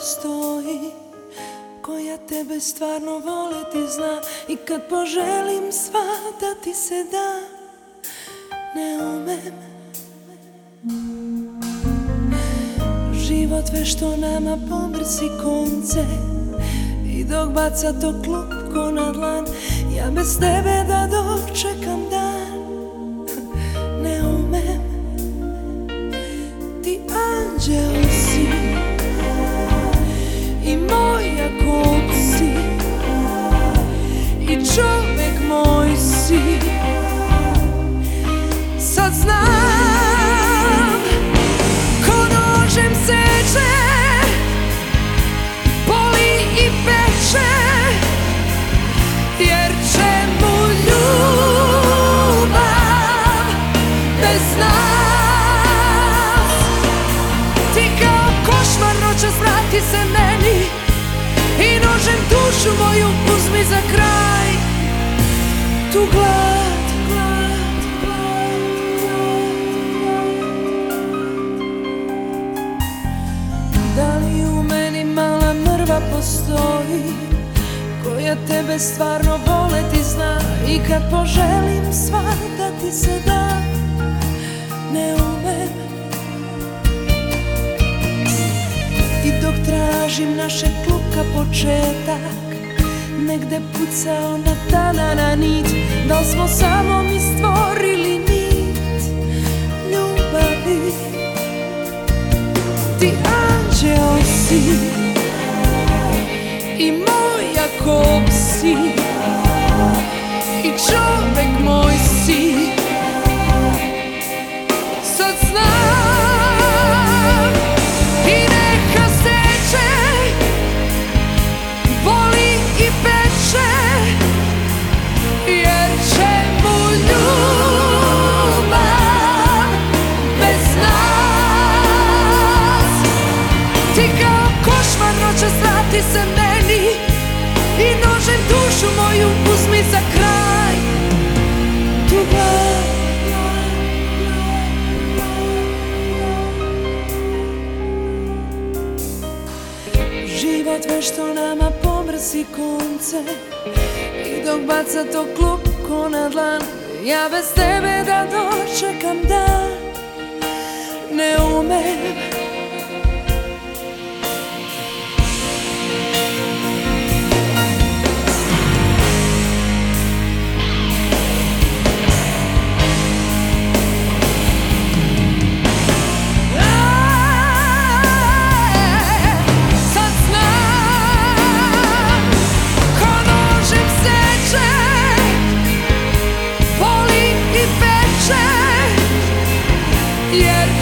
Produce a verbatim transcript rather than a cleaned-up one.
postoji koja tebe stvarno voleti zna. I kad poželim sva da ti se da, ne umem. Život vešto nama pobrsi konce i dok baca to klupko na dlan, ja bez tebe da dočekam dan, ne umem. Ti anđeo si i moja kog si i čovek moj si. Sad znam ko nožem seče, boli i peče, jer čemu ljubav bez nas? Ti kao košmar noćas vrati se meni i nožem dušu moju uzmi za kraj. Tu glad, glad, glad, glad, glad. Da li u meni mala mrva postoji koja tebe stvarno voleti zna. I kad poželim sva da ti se da, ne umem. I dok tražim našeg klupka početak, negde pucao na tanana nit, da li smo samo mi stvorili nit ljubavi. Ti anđeo si i moja kog si i čovek moj si. Sad znam i neka seče, boli i peče, jer čemu ljubav bez nas? Ti kao košmar noćas vrati se meni i nožem dušu moju uzmi za kraj. Tu glad, život vešto nama pomrsi konce i dok baca to klupko na dlan, ja bez tebe da dočekam dan, ne umem. Yeah.